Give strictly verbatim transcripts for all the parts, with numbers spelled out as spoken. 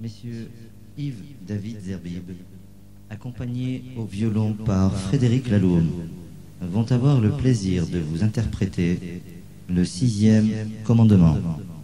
Messieurs Yves David Zerbib, accompagnés au violon par Frédéric Laloum, vont avoir le plaisir de vous interpréter le sixième commandement.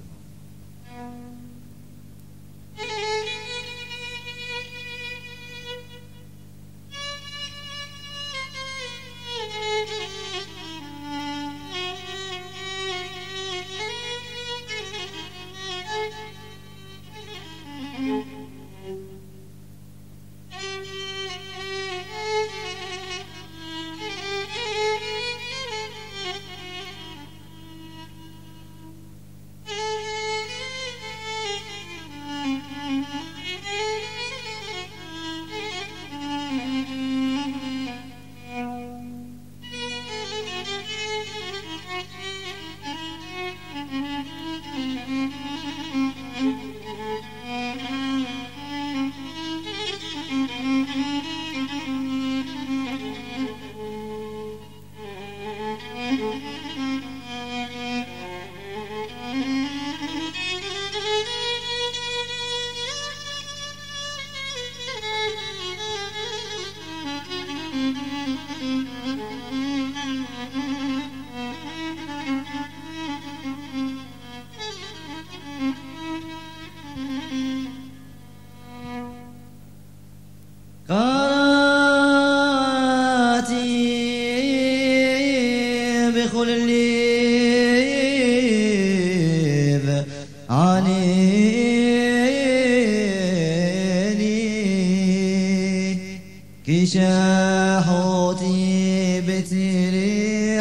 كشاحوتي بتريح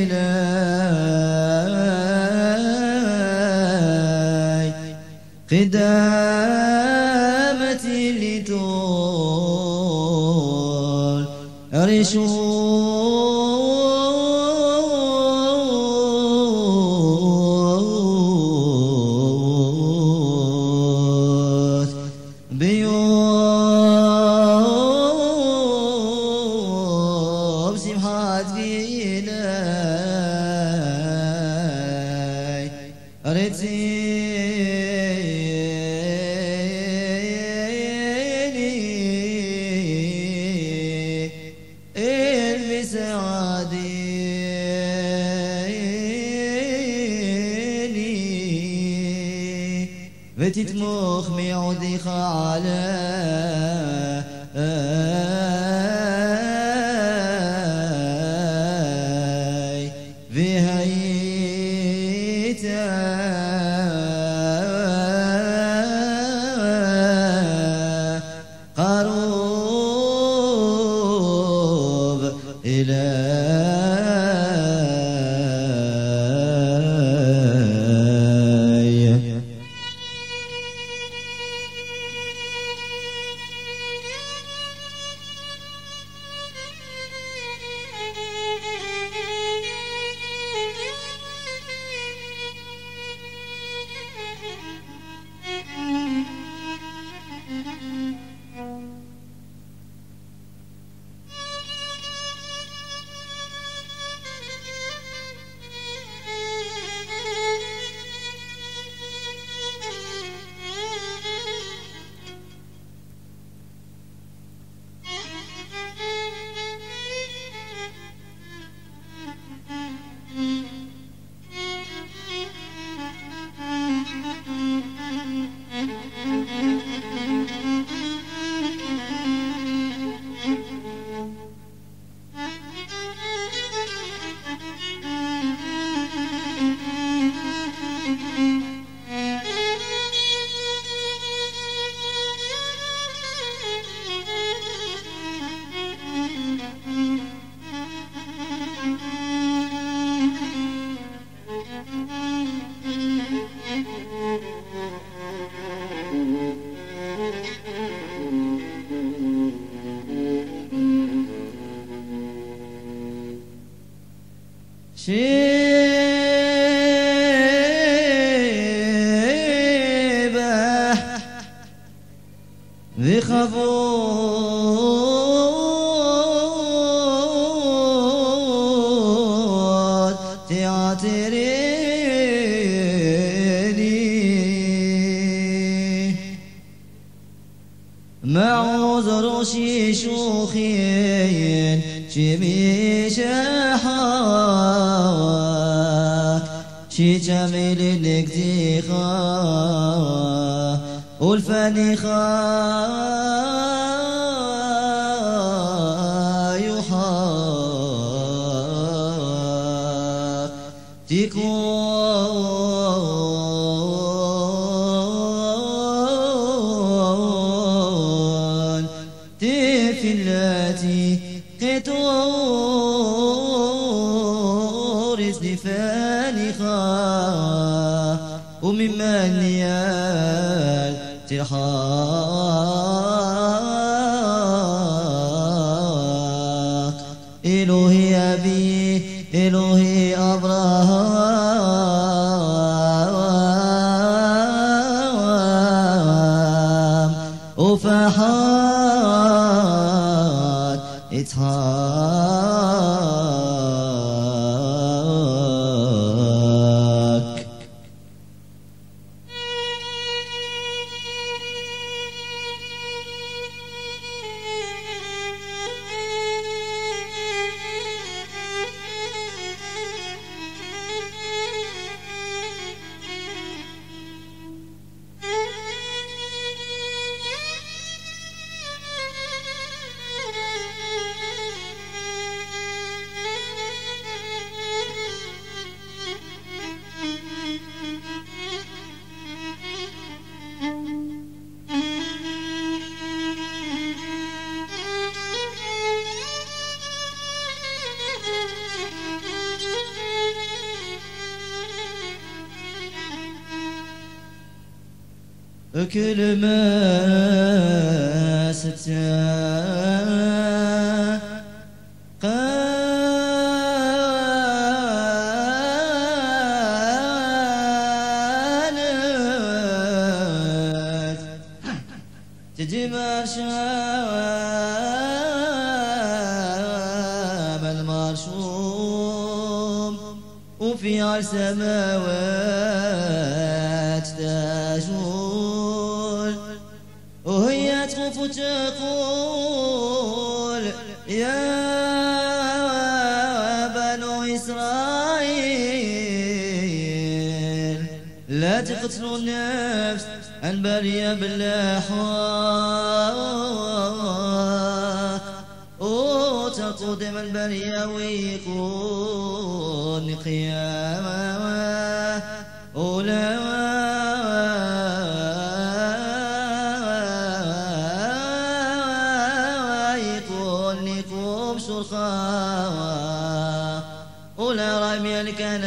إلي قدامتي لطول رشوت بيوم سمحات بيلاي رتيني البس عديني بتتمخ معودي خالي في هيتا قروب إلي شيبة ذي خفوت تعتريني معوذ رشي شوخين شمي شحاك شي جميل لك زيخا والفاني خا يحاك تكون تفي التي قطور اسنفاني خا وممن يال تحاك إلهي أبي إلهي أبراهام وفحات إسحاق. كل ما ستاه قالت تجي مرشام المرشوم وفي السماوات تجول وهي تخوف وتقول يا بنو إسرائيل لا تقتلوا النفس البرية بالله وتقدم البرية ويكون قيامة ولا ولا رمي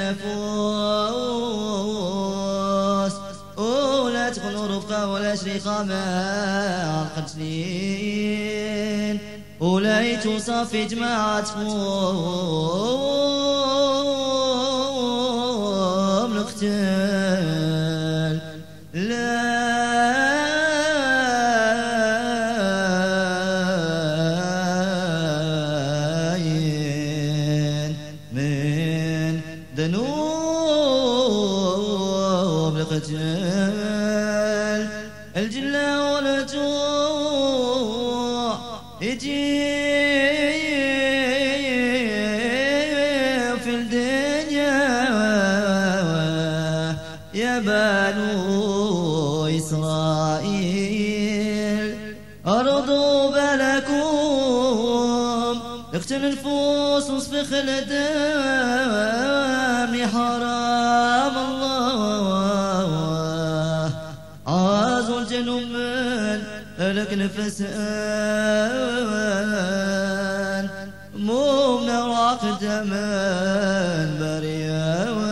الكنفوس ولا تكونوا رفقة ولا شريقة مع القتلين ولا يتوصف في جماعتكم القتال لا ذنوب القتال الجلة والجوع يجي في الدنيا يا بنو إسرائيل أرضوا بلكم اقتل النفوس واصفخ الدم حرام الله عازوا الجنوب من لك نفسان ممنا وعقد من بريان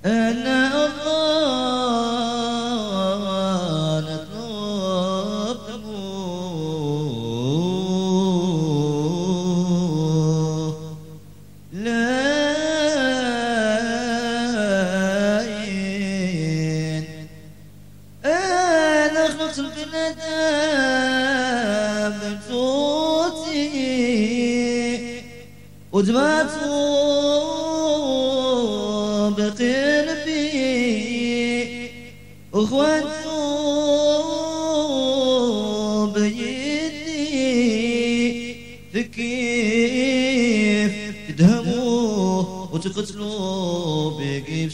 أنا الله نطلب دموع لاين أنا خلقت البنادم بنفوتي ودمعتو بقلبي اخوانتو بيدي فكيف تدهموا وتقتلوا بكيف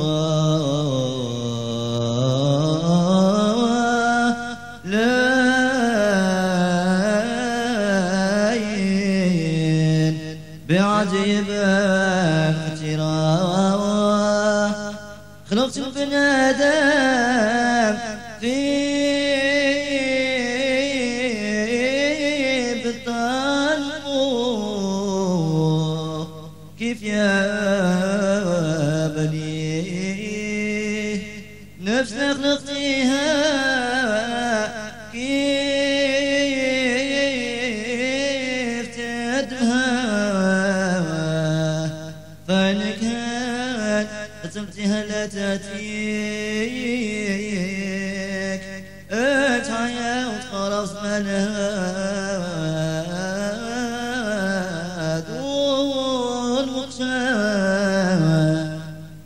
شوفها لاين بعجيب اختراع خلقت البنادم في بطنه كيف يا بني نفس خلقتيها كيف تدمها فانك قتلتها لا تاتيك اتعيا وتخرص منها دون مقشى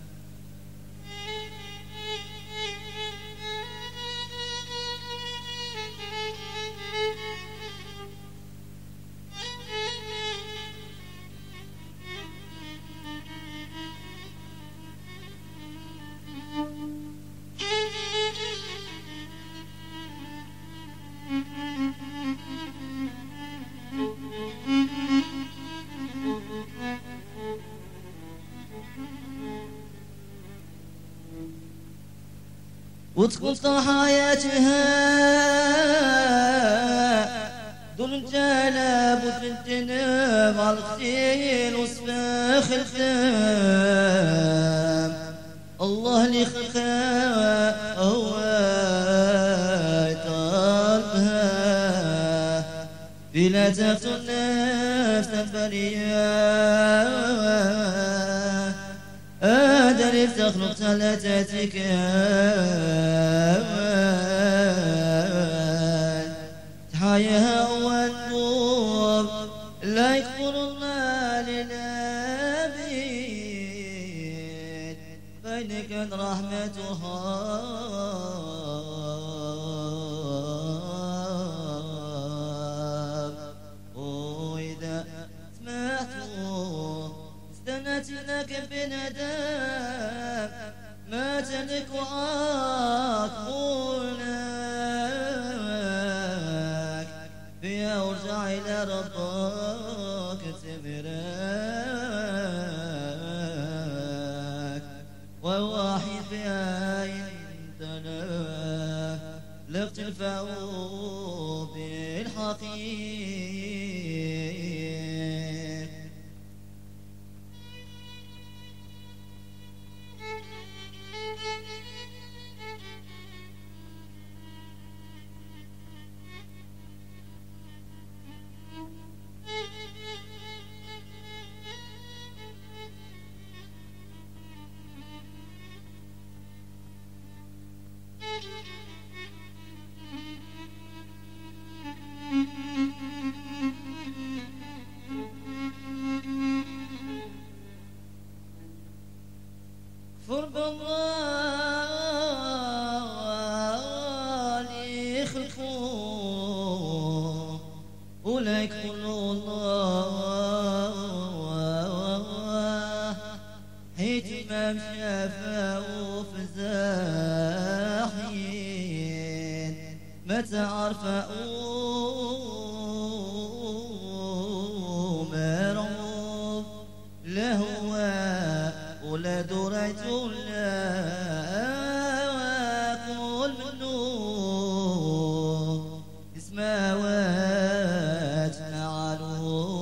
وتقطع حياتها دون الجلب وتنجنب على الغسيل وسفاخ الخام الله اللي خلقها هو يطالبها بلا تقتل نفس البرية أدري تخلق ثلاثتك تحاياها والنور لا يكفر الله للعبيد بينك رحمتها وإذا سمعتوا استنت لك بندم ما تلك وعقولك فيها وارجع إلى ربك تبرك ووحي فيها عندنا لا تنفعوا بالحقيق فرق الله اللي يخلقوه ولا يكفلوا الله حيت ما شافوا فزاحين ما تعرفوا مرعوب لهو ولا دريت ولا كل منه اسماوات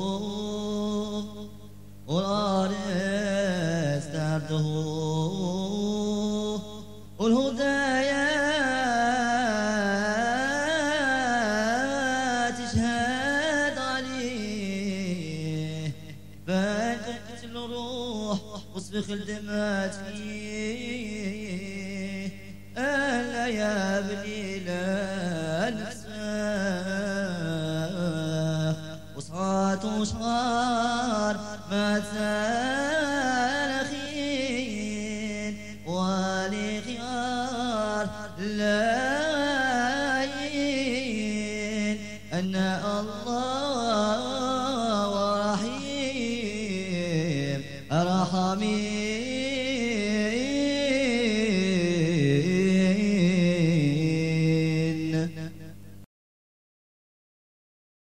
معلوم والارض استعرضه يا ابني لا انساه وصات وشار ما تزال خين ولي خيار لاين أن الله رحيم رحمين